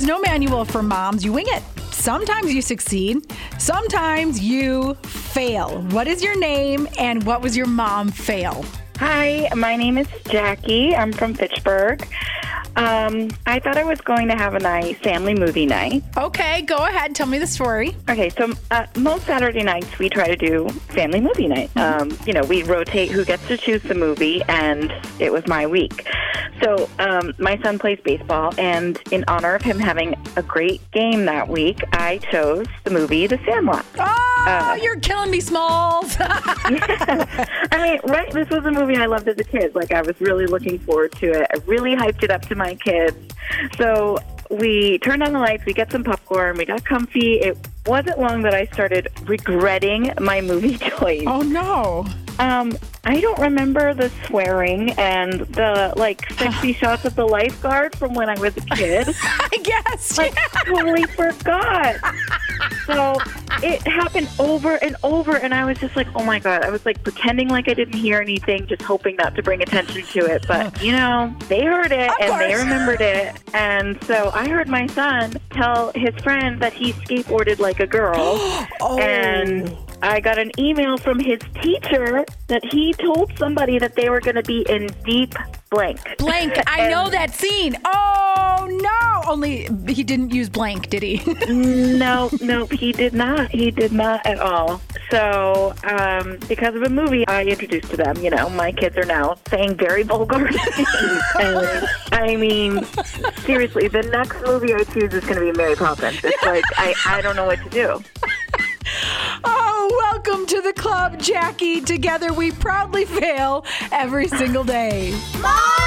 There's no manual for moms. You wing it. Sometimes you succeed. Sometimes you fail. What is your name and what was your mom fail? Hi, my name is Jackie. I'm from Fitchburg. I thought I was going to have a nice family movie night. Okay, go ahead. Tell me the story. Okay, so most Saturday nights we try to do family movie night. We rotate who gets to choose the movie, and it was my week. So my son plays baseball, and in honor of him having a great game that week, I chose the movie The Sandlot. Oh, you're killing me, Smalls. Yeah. I mean, right? This was a movie I loved as a kid. Like, I was really looking forward to it. I really hyped it up to my kids. So we turned on the lights, we got some popcorn, we got comfy. It wasn't long that I started regretting my movie choice. Oh, no. I don't remember the swearing and the, sexy shots of the lifeguard from when I was a kid. I guess. Totally forgot. So it happened over and over, and I was just like, oh, my God. I was, pretending like I didn't hear anything, just hoping not to bring attention to it. But, they heard it, and they remembered it. And so I heard my son tell his friend that he skateboarded like a girl. Oh. And I got an email from his teacher that he told somebody that they were going to be in deep blank. Blank. I know that scene. Oh, no. Only he didn't use blank, did he? No, he did not. He did not at all. So, because of a movie I introduced to them, my kids are now saying very vulgar things. And, I mean, seriously, the next movie I choose is going to be Mary Poppins. It's like, I don't know what to do. Oh, welcome to the club, Jackie. Together we proudly fail every single day. Mom!